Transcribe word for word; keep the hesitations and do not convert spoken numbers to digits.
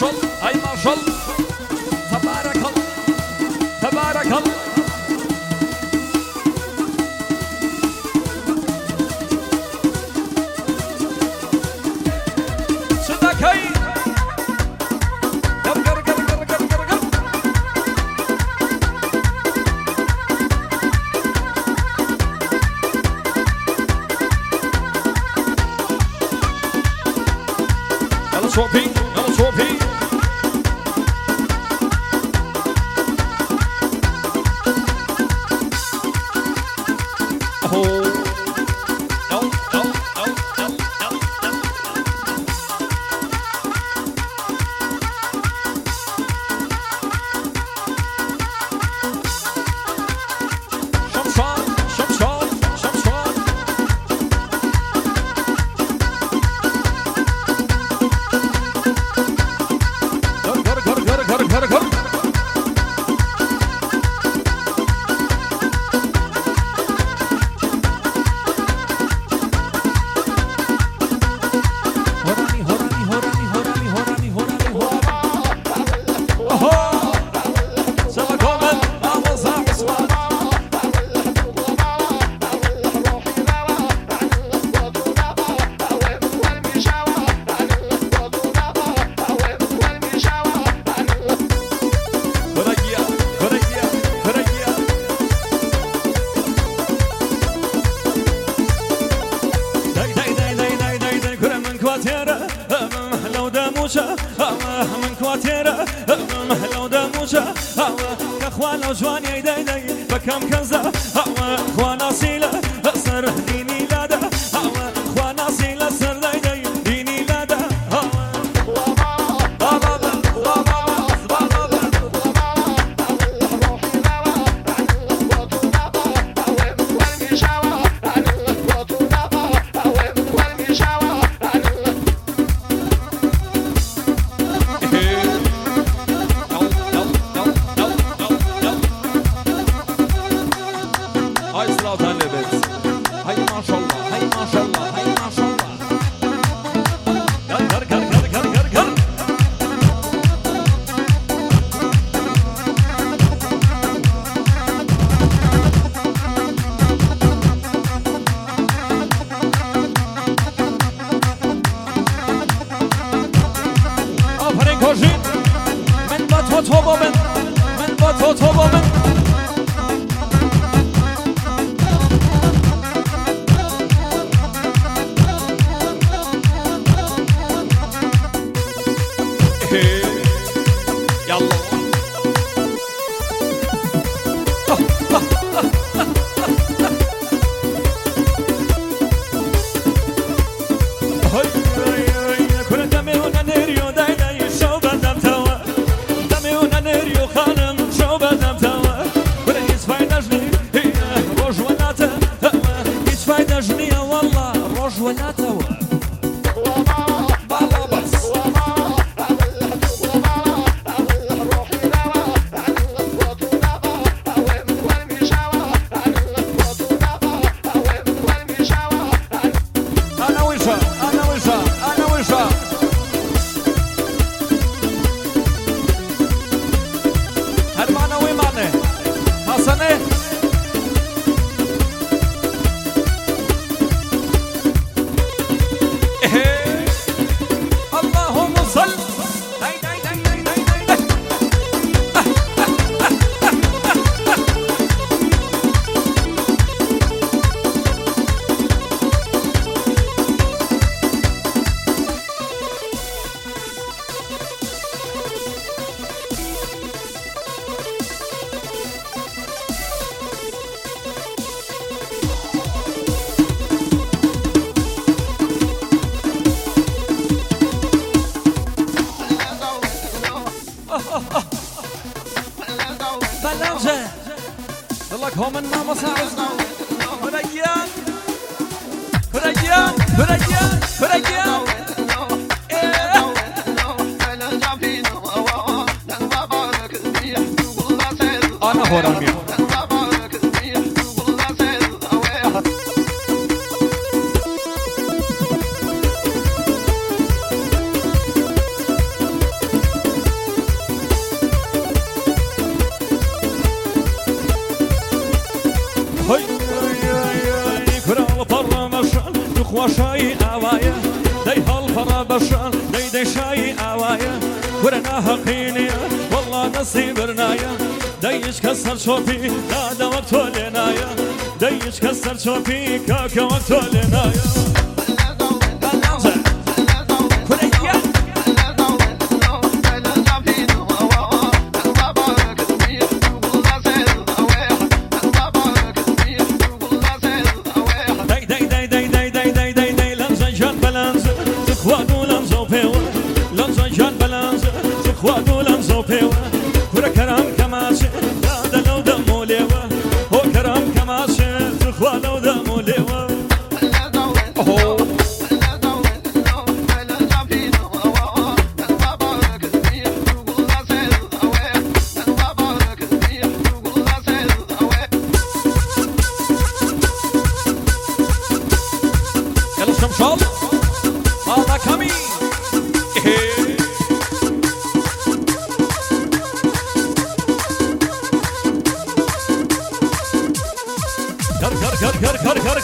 الله هاي ما شاء الله تبارك الله تبارك الله صدق هاي قر قر قر قر قر قر قر يلا صوفي يلا صوفي من كواتيرا لو دموشا كخوانا وجواني داي داي بكم كنزة خوانا سيلة سر ديني لادا خوانا سيلة سر داي داي ديني لادا من با تو تو با من من با تو تو با من يلا ولا توا بالله بس انا وشا انا وشا انا وشا هرمانه ويمانه حسنه بلنجة لك هم النام صعد فريان فريان فريان فريان أنا هو رامي ورنا حقيني والله نصيب رنايا دايش كسر شوفي هذا وقته لنايا دايش كسر شوفي كاكا وقته لنايا Kar kar kar kar kar